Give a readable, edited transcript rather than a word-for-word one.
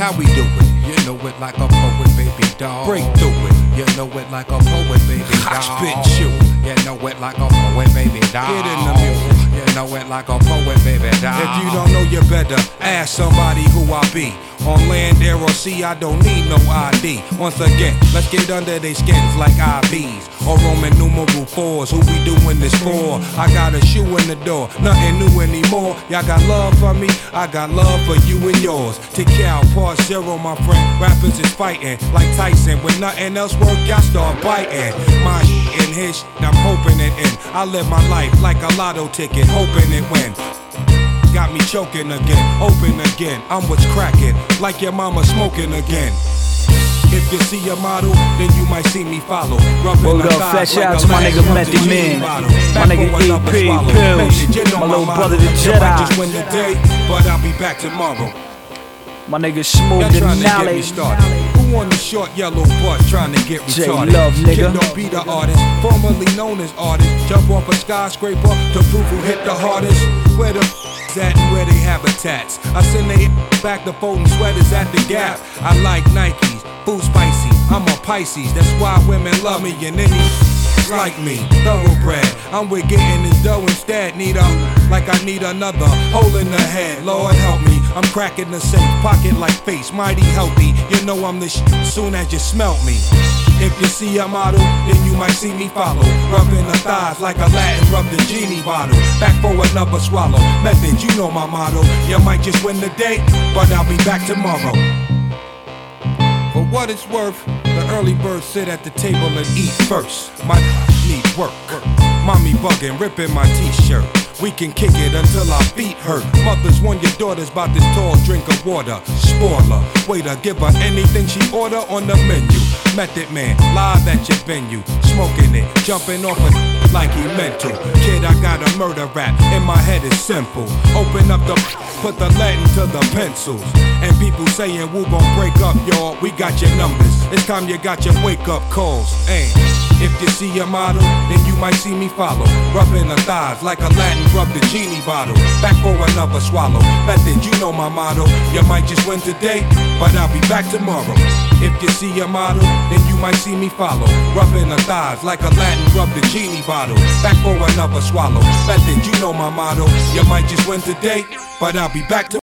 how we do it? You know it like a poet, baby dog. Break through it. You know it like a poet, baby dog. Spit you. You know it like a poet, baby dog. Get in the music. You know it like a poet, baby dog. If you don't know, you better ask somebody who I be. On land, air, or sea, I don't need no ID. Once again, let's get under their skins like IVs or Roman numeral 4s. Who we doing this for? I got a shoe in the door, nothing new anymore. Y'all got love for me, I got love for you and yours. Take out part 0, my friend. Rappers is fighting like Tyson. When nothing else work, y'all start biting. My shit and his shit, I'm hoping it in. I live my life like a lotto ticket, hoping it win. Got me choking again, open again. I'm what's cracking, like your mama smoking again. If you see a model, then you might see me follow. Word up, flash out to my nigga Method Man, my nigga EP Pills, my little brother the Jedi. Just win the day, but I'll be back tomorrow. My nigga Smooth Denali. Who on the short yellow bus trying to get retarded? J-Love, nigga. Kid don't be the artist, formerly known as artist. Jump off a skyscraper to prove who hit the hardest. Where the at and where they habitats. I send they back to folding sweaters at the Gap. I like Nikes, food spicy. I'm a Pisces, that's why women love me and any like me, thoroughbred. I'm with getting this dough instead. Need a like I need another hole in the head. Lord help me, I'm cracking the safe pocket like face, mighty healthy. You know I'm the soon as you smelt me. If you see a model, then you might see me follow. Rubbing the thighs like a Latin rub the genie bottle. Back for another swallow. Method, you know my motto. You might just win the day, but I'll be back tomorrow. For what it's worth, the early birds sit at the table and eat first. My need work. Mommy bugging, ripping my t-shirt. We can kick it until our feet hurt. Mothers warn your daughters about this tall drink of water. Spoiler, waiter, give her anything she order on the menu. Method Man, live at your venue, smoking it, jumping off a like he meant to. Kid, I got a murder rap, in my head is simple. Open up the, put the lead into the pencils. And people saying, we gon' break up, y'all, we got your numbers. It's time you got your wake up calls, ain't. If you see a model, then you might see me follow. Rubbing the thighs like a Latin rub the genie bottle. Back for another swallow. Method, you know my motto. You might just win today, but I'll be back tomorrow. If you see a model, then you might see me follow. Rubbing the thighs like a Latin rub the genie bottle. Back for another swallow. Method, you know my motto. You might just win today, but I'll be back tomorrow.